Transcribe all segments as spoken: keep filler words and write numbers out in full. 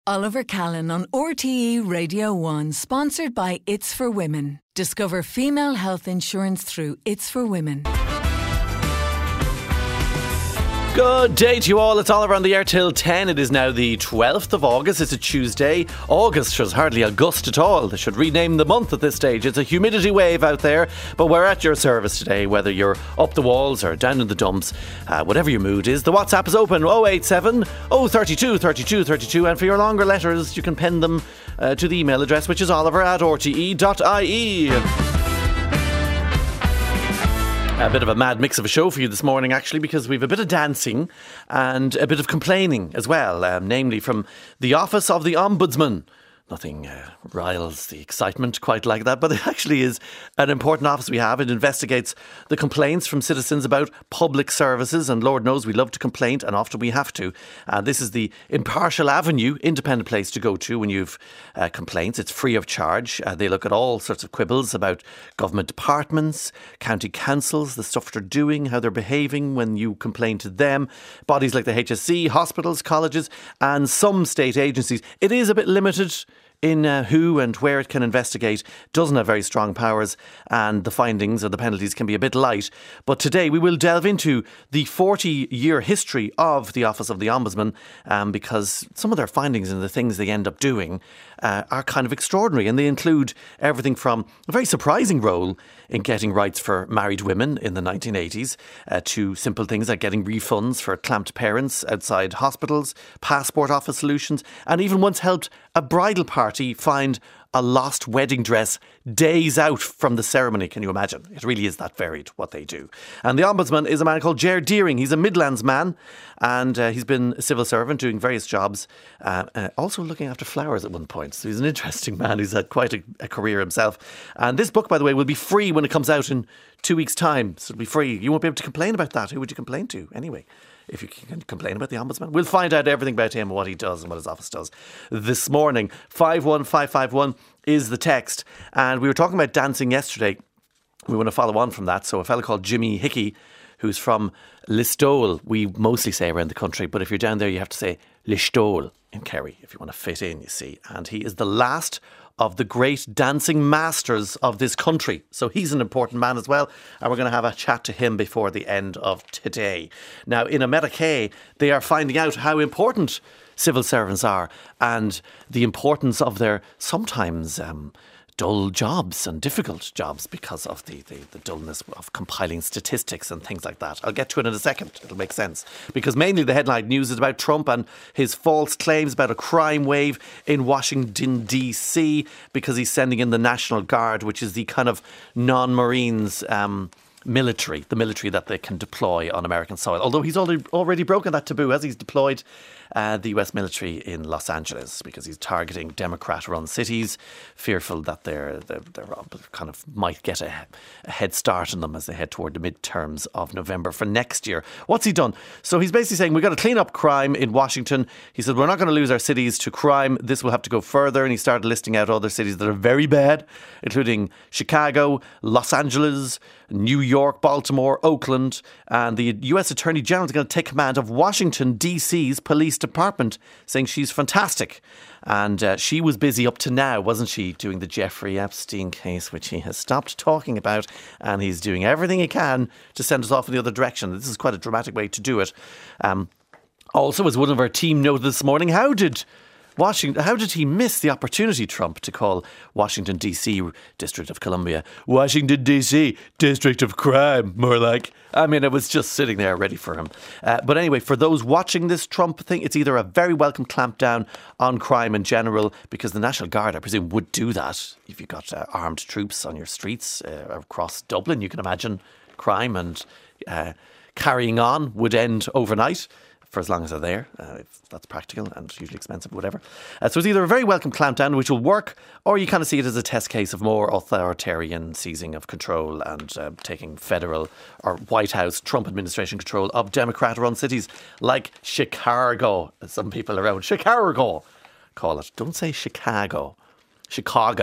Oliver Callan on R T E Radio one, sponsored by It's for Women. Discover female health insurance through It's for Women. Good day to you all. It's Oliver on the air till ten. It is now the twelfth of August. It's a Tuesday. August was hardly August at all. They should rename the month at this stage. It's a humidity wave out there, but we're at your service today, whether you're up the walls or down in the dumps. Uh, whatever your mood is, the WhatsApp is open oh eight seven, oh three two, three two three two, and for your longer letters you can pen them uh, to the email address, which is oliver at r t e dot i e. A bit of a mad mix of a show for you this morning, actually, because we've a bit of dancing and a bit of complaining as well, um, namely from the Office of the Ombudsman. Nothing uh, riles the excitement quite like that, but it actually is an important office we have. It investigates the complaints from citizens about public services, and Lord knows we love to complain, and often we have to. Uh, this is the impartial avenue, independent place to go to when you've uh, complaints. It's free of charge. Uh, they look at all sorts of quibbles about government departments, county councils, the stuff they're doing, how they're behaving when you complain to them, bodies like the H S C, hospitals, colleges, and some state agencies. It is a bit limited in uh, who and where it can investigate, doesn't have very strong powers, and the findings or the penalties can be a bit light. But today we will delve into the forty-year history of the Office of the Ombudsman, um, because some of their findings and the things they end up doing uh, are kind of extraordinary, and they include everything from a very surprising role in getting rights for married women in the nineteen eighties uh, to simple things like getting refunds for clamped parents outside hospitals, passport office solutions, and even once helped a bridal party find a lost wedding dress days out from the ceremony. Can you imagine? It really is that varied what they do. And the Ombudsman is a man called Ger Deering. He's a Midlands man, and uh, he's been a civil servant doing various jobs, uh, uh, also looking after flowers at one point. So he's an interesting man who's had quite a, a career himself. And this book, by the way, will be free when it comes out in two weeks' time. So it'll be free. You won't be able to complain about that. Who would you complain to anyway? If you can complain about the Ombudsman. We'll find out everything about him, what he does and what his office does this morning. five one five five one is the text. And we were talking about dancing yesterday. We want to follow on from that. So a fellow called Jimmy Hickey, who's from Listowel, we mostly say around the country, but if you're down there you have to say Listowel in Kerry if you want to fit in, you see. And he is the last of the great dancing masters of this country. So he's an important man as well. And we're going to have a chat to him before the end of today. Now, in a Medicaid, they are finding out how important civil servants are and the importance of their sometimes um, dull jobs and difficult jobs because of the, the, the dullness of compiling statistics and things like that. I'll get to it in a second. It'll make sense. Because mainly the headline news is about Trump and his false claims about a crime wave in Washington, D C, because he's sending in the National Guard, which is the kind of non-Marines um, military, the military that they can deploy on American soil. Although he's already, already broken that taboo as he's deployed Uh, the U S military in Los Angeles because he's targeting Democrat-run cities, fearful that they're, they're, they're kind of might get a, a head start on them as they head toward the midterms of November for next year. What's he done? So he's basically saying we've got to clean up crime in Washington. He said we're not going to lose our cities to crime. This will have to go further. And he started listing out other cities that are very bad, including Chicago, Los Angeles, New York, Baltimore, Oakland. And the U S Attorney General is going to take command of Washington, D C's police department, saying she's fantastic. And uh, she was busy up to now, wasn't she, doing the Jeffrey Epstein case, which he has stopped talking about, and he's doing everything he can to send us off in the other direction. This is quite a dramatic way to do it. Um, also, as one of our team noted this morning, how did Washington, how did he miss the opportunity, Trump, to call Washington, D C, District of Columbia, Washington, D C, District of Crime, more like. I mean, it was just sitting there ready for him. Uh, but anyway, for those watching this Trump thing, it's either a very welcome clampdown on crime in general, because the National Guard, I presume, would do that. If you've got uh, armed troops on your streets uh, across Dublin, you can imagine crime and uh, carrying on would end overnight. For as long as they're there, uh, if that's practical and usually expensive, whatever. Uh, so it's either a very welcome clampdown, which will work, or you kind of see it as a test case of more authoritarian seizing of control and uh, taking federal or White House Trump administration control of Democrat-run cities like Chicago, as some people around Chicago call it. Don't say Chicago. Chicago.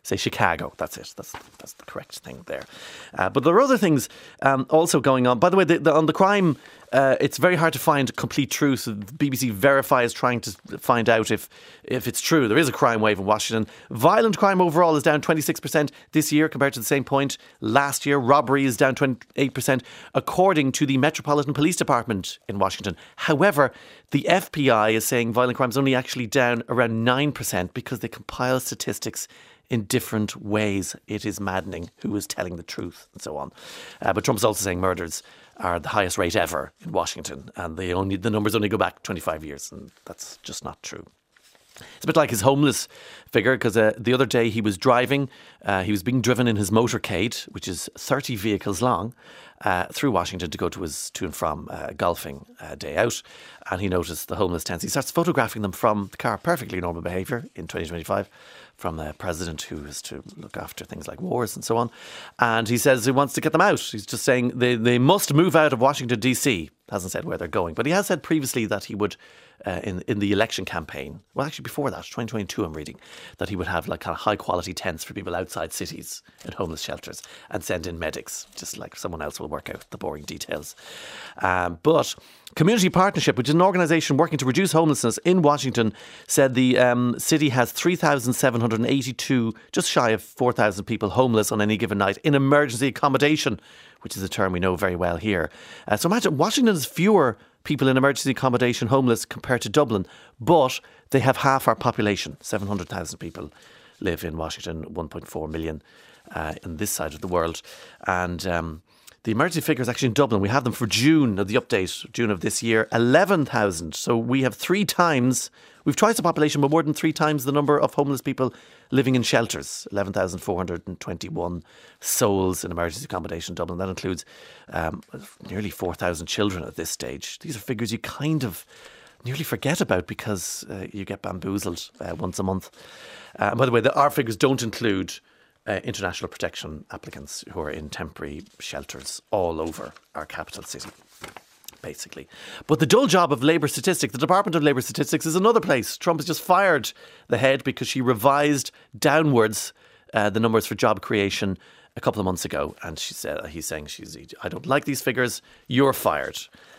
Say Chicago. That's it. That's that's the correct thing there. Uh, but there are other things um, also going on. By the way, the, the, on the crime, uh, it's very hard to find complete truth. The B B C Verify is trying to find out if if it's true. There is a crime wave in Washington. Violent crime overall is down twenty-six percent this year compared to the same point last year. Robbery is down twenty-eight percent according to the Metropolitan Police Department in Washington. However, the F B I is saying violent crime is only actually down around nine percent because they compile statistics in different ways. It is maddening who is telling the truth and so on. Uh, but Trump is also saying murders are the highest rate ever in Washington, and they only the numbers only go back twenty-five years, and that's just not true. It's a bit like his homeless figure, because uh, the other day he was driving, uh, he was being driven in his motorcade, which is thirty vehicles long, uh, through Washington to go to his to and from uh, golfing uh, day out, and he noticed the homeless tents. He starts photographing them from the car, perfectly normal behaviour in twenty twenty-five, from a president who is to look after things like wars and so on. And he says he wants to get them out. He's just saying they, they must move out of Washington, D C. Hasn't said where they're going. But he has said previously that he would, uh, in, in the election campaign, well, actually before that, twenty twenty-two, I'm reading, that he would have like kind of high quality tents for people outside cities in homeless shelters and send in medics, just like someone else will work out the boring details. Um, but Community Partnership, which is an organisation working to reduce homelessness in Washington, said the um, city has three thousand seven hundred eighty-two, just shy of four thousand people homeless on any given night in emergency accommodation, which is a term we know very well here. Uh, so imagine Washington has fewer people in emergency accommodation homeless compared to Dublin, but they have half our population. seven hundred thousand people live in Washington, one point four million uh, in this side of the world. And um, the emergency figures actually in Dublin, we have them for June, of the update, June of this year, eleven thousand. So we have three times, we've twice the population, but more than three times the number of homeless people living in shelters. eleven thousand four hundred twenty-one souls in emergency accommodation in Dublin. That includes um, nearly four thousand children at this stage. These are figures you kind of nearly forget about because uh, you get bamboozled uh, once a month. Uh, and by the way, the, our figures don't include Uh, international protection applicants who are in temporary shelters all over our capital city, basically. But the dull job of Labour Statistics, the Department of Labour Statistics, is another place. Trump has just fired the head because she revised downwards uh, the numbers for job creation a couple of months ago. And she said, he's saying, she's, I don't like these figures, you're fired.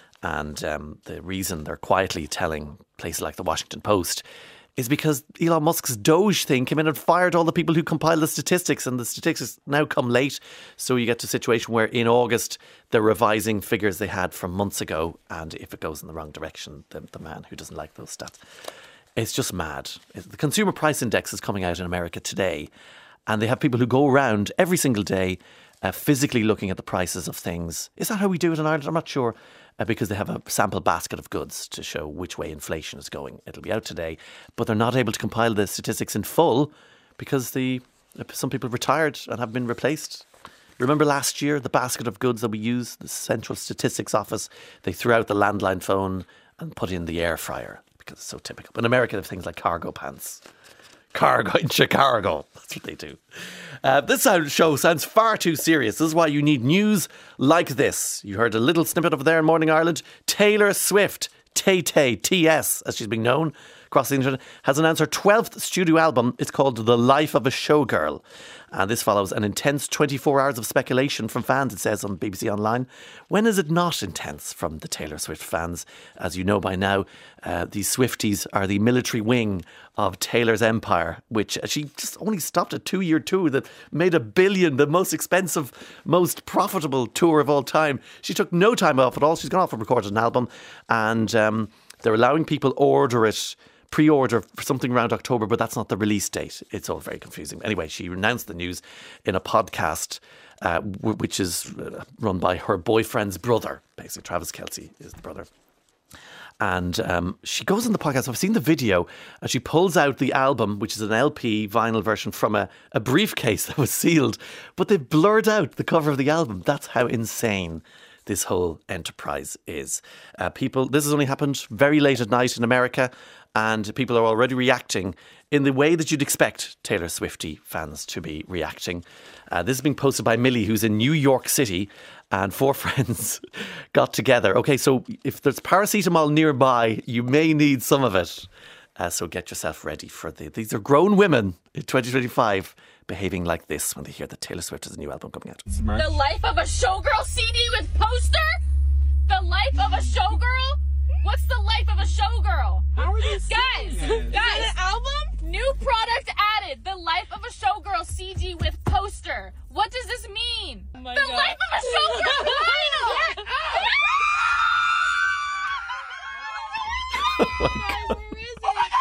And um, the reason they're quietly telling places like the Washington Post is because Elon Musk's Doge thing came in and fired all the people who compile the statistics, and the statistics now come late. So you get to a situation where in August they're revising figures they had from months ago, and if it goes in the wrong direction, the, the man who doesn't like those stats. It's just mad. The Consumer Price Index is coming out in America today, and they have people who go around every single day uh, physically looking at the prices of things. Is that how we do it in Ireland? I'm not sure. Uh, because they have a sample basket of goods to show which way inflation is going. It'll be out today, but they're not able to compile the statistics in full because the some people have retired and have been replaced. Remember last year, the basket of goods that we use, the Central Statistics Office, they threw out the landline phone and put in the air fryer because it's so typical. But in America, they have things like cargo pants. Cargo in Chicago. That's what they do. Uh, this show sounds far too serious. This is why you need news like this. You heard a little snippet over there in Morning Ireland. Taylor Swift, Tay-Tay, T S, as she's been known across the internet, has announced her twelfth studio album. It's called The Life of a Showgirl. And this follows an intense twenty-four hours of speculation from fans, it says on B B C Online. When is it not intense from the Taylor Swift fans? As you know by now, uh, these Swifties are the military wing of Taylor's empire, which she just only stopped a two-year tour that made a billion, the most expensive, most profitable tour of all time. She took no time off at all. She's gone off and recorded an album, and um, they're allowing people order it, pre-order for something around October, but that's not the release date. It's all very confusing. Anyway, she announced the news in a podcast uh, w- which is uh, run by her boyfriend's brother. Basically, Travis Kelce is the brother. And um, she goes on the podcast. I've seen the video, and she pulls out the album, which is an L P vinyl version, from a, a briefcase that was sealed. But they've blurred out the cover of the album. That's how insane this whole enterprise is. Uh, people, this has only happened very late at night in America, and people are already reacting in the way that you'd expect Taylor Swiftie fans to be reacting. Uh, this is being posted by Millie, who's in New York City, and four friends got together. Okay, so if there's paracetamol nearby, you may need some of it. Uh, so get yourself ready for the. These are grown women in twenty twenty-five behaving like this when they hear that Taylor Swift has a new album coming out. The Life of a Showgirl C D with poster? The Life of a Showgirl? What's the life of a showgirl? How are you Guys, saying guys, an album? New product added. The Life of a Showgirl C D with poster. What does this mean? Oh my the God. Life of a Showgirl vinyl. Guys, where is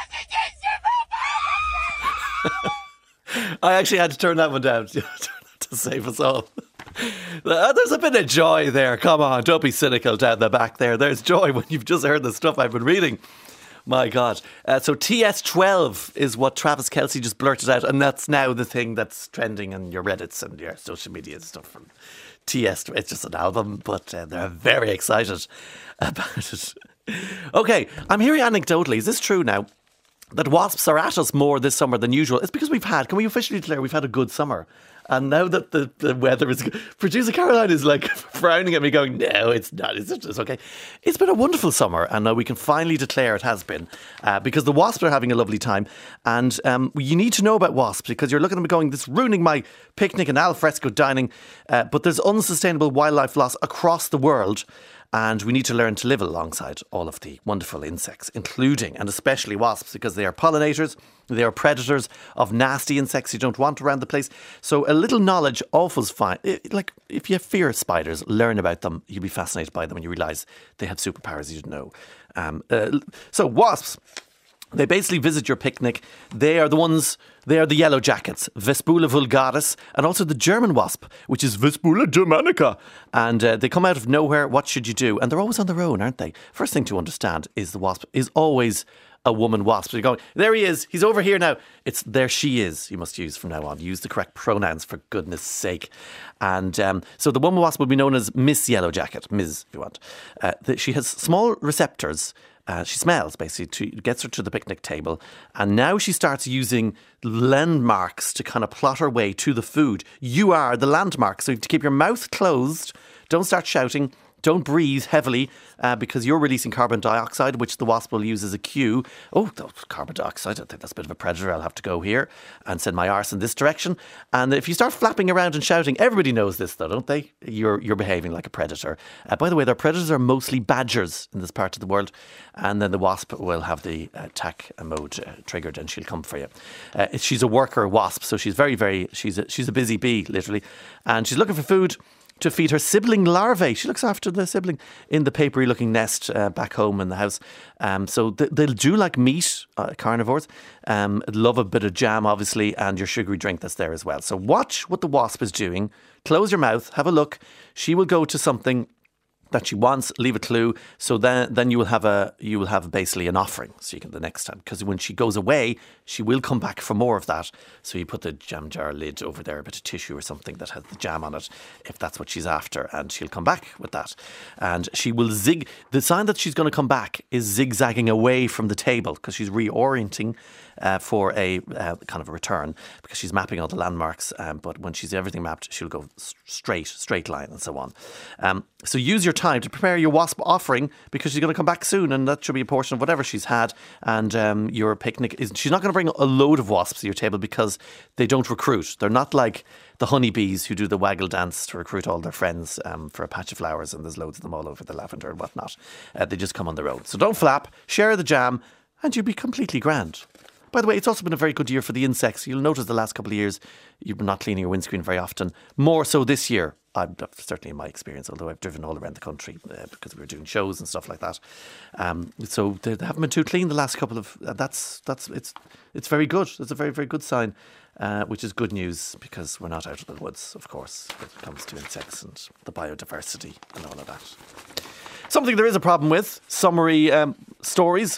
it? I actually had to turn that one down to save us all. There's a bit of joy there. Come on, don't be cynical down the back there. There's joy when you've just heard the stuff I've been reading. My God. Uh, so T S twelve is what Travis Kelce just blurted out, and that's now the thing that's trending on your Reddits and your social media and stuff from T S. It's just an album, but uh, they're very excited about it. Okay, I'm hearing anecdotally, is this true now, that wasps are at us more this summer than usual? It's because we've had, can we officially declare we've had a good summer? And now that the, the weather is good, producer Caroline is like frowning at me going, no, it's not, it's just okay. It's been a wonderful summer, and now we can finally declare it has been, uh, because the wasps are having a lovely time. And um, you need to know about wasps, because you're looking at them going, this is ruining my picnic and al fresco dining, uh, but there's unsustainable wildlife loss across the world. And we need to learn to live alongside all of the wonderful insects, including and especially wasps, because they are pollinators, they are predators of nasty insects you don't want around the place. So a little knowledge always fine. It, like, if you fear spiders, learn about them. You'll be fascinated by them when you realise they have superpowers you didn't know. Um, uh, so wasps. They basically visit your picnic. They are the ones, they are the yellow jackets, Vespula vulgaris, and also the German wasp, which is Vespula germanica. And uh, they come out of nowhere. What should you do? And they're always on their own, aren't they? First thing to understand is the wasp is always a woman wasp. So you're going, there he is, he's over here now. It's there she is, you must use from now on. Use the correct pronouns, for goodness sake. And um, so the woman wasp will be known as Miss Yellow Jacket, Miz if you want. Uh, the, she has small receptors. Uh, she smells, basically, to, gets her to the picnic table. And now she starts using landmarks to kind of plot her way to the food. You are the landmark. So you have to keep your mouth closed. Don't start shouting. Don't breathe heavily uh, because you're releasing carbon dioxide, which the wasp will use as a cue. Oh, carbon dioxide, I think that's a bit of a predator. I'll have to go here and send my arse in this direction. And if you start flapping around and shouting, everybody knows this though, don't they? You're you're behaving like a predator. Uh, by the way, their predators are mostly badgers in this part of the world. And then the wasp will have the attack mode uh, triggered and she'll come for you. Uh, she's a worker wasp, so she's very, very, she's a, she's a busy bee, literally. And she's looking for food to feed her sibling larvae. She looks after the sibling in the papery looking nest uh, back home in the house. Um, so th- they'll do like meat, uh, carnivores. Um, love a bit of jam, obviously, and your sugary drink that's there as well. So watch what the wasp is doing. Close your mouth, have a look. She will go to something that she wants, leave a clue. So then, then you will have a, you will have basically an offering. So you can the next time, because when she goes away, she will come back for more of that. So you put the jam jar lid over there, a bit of tissue or something that has the jam on it, if that's what she's after, and she'll come back with that. And she will zig. The sign that she's going to come back is zigzagging away from the table because she's reorienting uh, for a uh, kind of a return, because she's mapping all the landmarks. Um, but when she's everything mapped, she'll go straight, straight line, and so on. Um, so use your time to prepare your wasp offering, because she's going to come back soon, and that should be a portion of whatever she's had. And um, your picnic is, she's not going to bring a load of wasps to your table because they don't recruit. They're not like the honeybees who do the waggle dance to recruit all their friends um, for a patch of flowers, and there's loads of them all over the lavender and whatnot. Uh, they just come on their own. So don't flap, share the jam, and you'll be completely grand. By the way, it's also been a very good year for the insects. You'll notice the last couple of years you've been not cleaning your windscreen very often. More so this year. I'm certainly in my experience, although I've driven all around the country uh, because we were doing shows and stuff like that. Um, so they, they haven't been too clean the last couple of. Uh, that's that's it's it's very good. It's a very very good sign, uh, which is good news because we're not out of the woods, of course, when it comes to insects and the biodiversity and all of that. Something there is a problem with, summary um, stories,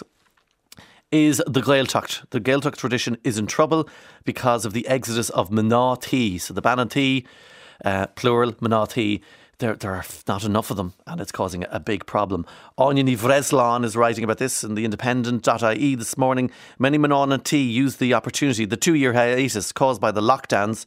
is the Gaeltacht. The Gaeltacht tradition is in trouble because of the exodus of Manathi. So the Banatee, uh, plural, Manathi, there, there are not enough of them, and it's causing a big problem. Anya Ní Bhreslán is writing about this in the independent dot I E this morning. Many Manathi used the opportunity, the two-year hiatus caused by the lockdowns,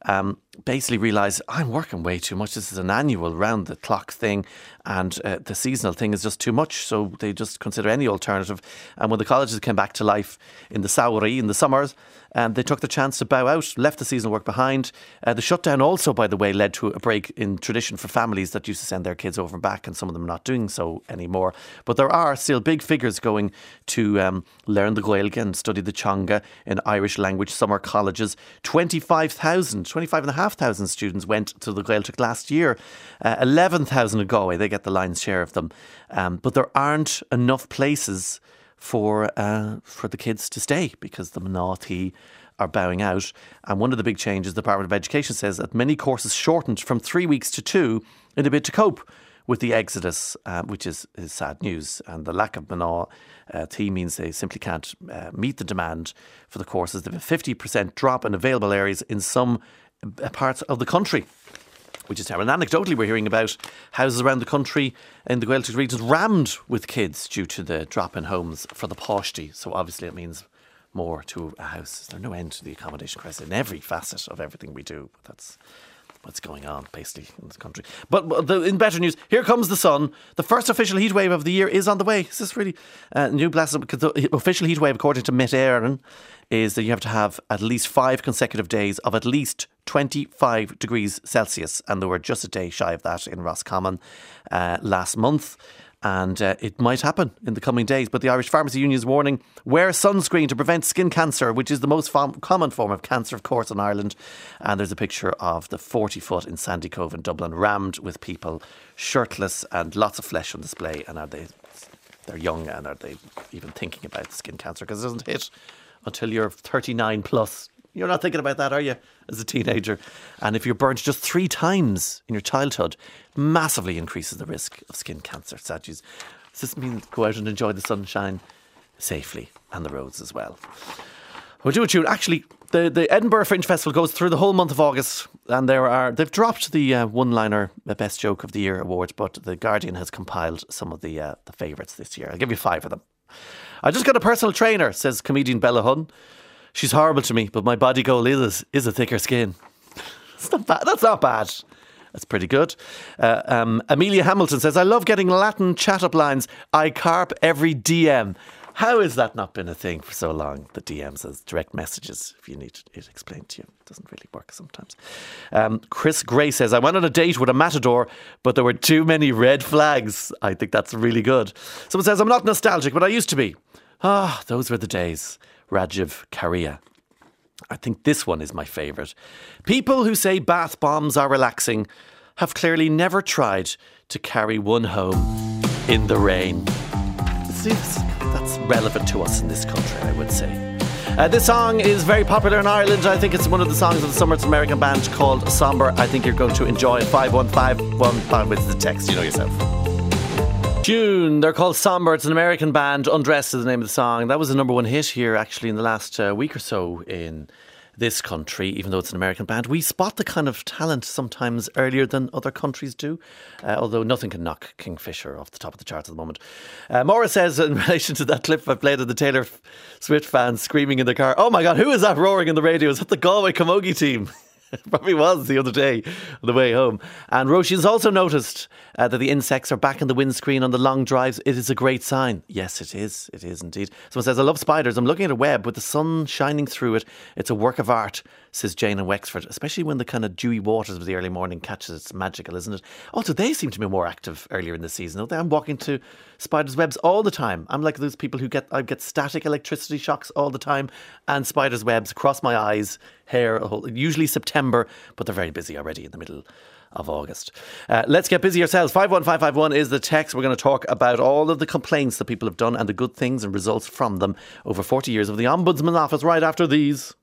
um, basically realised I'm working way too much. This is an annual round the clock thing, and uh, the seasonal thing is just too much. So they just consider any alternative. And when the colleges came back to life in the Sauri in the summers, and they took the chance to bow out, left the seasonal work behind. Uh, the shutdown also, by the way, led to a break in tradition for families that used to send their kids over and back, and some of them not doing so anymore. But there are still big figures going to um, learn the Gaeilge and study the Teanga in Irish language summer colleges. twenty-five thousand, twenty-five and a half thousand students went to the Gaeltacht last year. Uh, eleven thousand in Galway, they get the lion's share of them. Um, but there aren't enough places for uh, for the kids to stay because the Manathi are bowing out. And one of the big changes, the Department of Education says that many courses shortened from three weeks to two in a bid to cope with the exodus, uh, which is, is sad news. And the lack of Manathi means they simply can't uh, meet the demand for the courses. They have a fifty percent drop in available areas in some parts of the country, which is terrible. And anecdotally, we're hearing about houses around the country in the Gaeltacht regions rammed with kids due to the drop in homes for the Páistí. So obviously it means more to a house. There's no end to the accommodation crisis in every facet of everything we do. But that's what's going on, basically, in this country. But, but the, in better news, here comes the sun. The first official heat wave of the year is on the way. Is this really uh, new blast? Because the official heat wave, according to Met Éireann, is that you have to have at least five consecutive days of at least twenty-five degrees Celsius. And there were just a day shy of that in Roscommon uh, last month. And uh, it might happen in the coming days. But the Irish Pharmacy Union is warning, wear sunscreen to prevent skin cancer, which is the most fom- common form of cancer, of course, in Ireland. And there's a picture of the forty foot in Sandy Cove in Dublin, rammed with people shirtless and lots of flesh on display. And are they, they're young, and are they even thinking about skin cancer? Because it doesn't hit until you're thirty-nine plus. You're not thinking about that, are you, as a teenager? And if you're burnt just three times in your childhood, massively increases the risk of skin cancer. Sad news. Does this mean go out and enjoy the sunshine safely and the roads as well? We'll do a tune. Actually, the, the Edinburgh Fringe Festival goes through the whole month of August, and there are they've dropped the uh, one-liner Best Joke of the Year award, but The Guardian has compiled some of the uh, the favourites this year. I'll give you five of them. I just got a personal trainer, says comedian Bella Hunn. She's horrible to me, but my body goal is, is a thicker skin. It's not bad. That's not bad. That's pretty good. Uh, um, Amelia Hamilton says, I love getting Latin chat-up lines. I carp every D M. How has that not been a thing for so long? The D Ms as direct messages, if you need it explained to you. It doesn't really work sometimes. Um, Chris Gray says, I went on a date with a matador, but there were too many red flags. I think that's really good. Someone says, I'm not nostalgic, but I used to be. Ah, those were the days. Rajiv Karia. I think this one is my favourite. People who say bath bombs are relaxing have clearly never tried to carry one home in the rain. See, that's relevant to us in this country, I would say. Uh, this song is very popular in Ireland. I think it's one of the songs of the summer. It's an American band called Somber. I think you're going to enjoy it. five one five one five with the text, you know yourself. June, they're called Somber. It's an American band. Undressed is the name of the song. That was a number one hit here actually in the last uh, week or so in this country, even though it's an American band. We spot the kind of talent sometimes earlier than other countries do, uh, although nothing can knock Kingfisher off the top of the charts at the moment. Uh, Maura says in relation to that clip I played of the Taylor Swift fans screaming in the car, oh my God, who is that roaring in the radio? Is that the Galway Camogie team? It probably was the other day on the way home. And Roisin has also noticed uh, that the insects are back in the windscreen on the long drives. It is a great sign. Yes, it is. It is indeed. Someone says, I love spiders. I'm looking at a web with the sun shining through it. It's a work of art, says Jane in Wexford, especially when the kind of dewy waters of the early morning catches it. It's magical, isn't it? Also, they seem to be more active earlier in the season. I'm walking to spiders' webs all the time. I'm like those people who get, I get static electricity shocks all the time, and spiders' webs across my eyes, hair, usually September, but they're very busy already in the middle of August. Uh, let's get busy ourselves. five one five five one is the text. We're going to talk about all of the complaints that people have done and the good things and results from them over forty years of the Ombudsman Office right after these.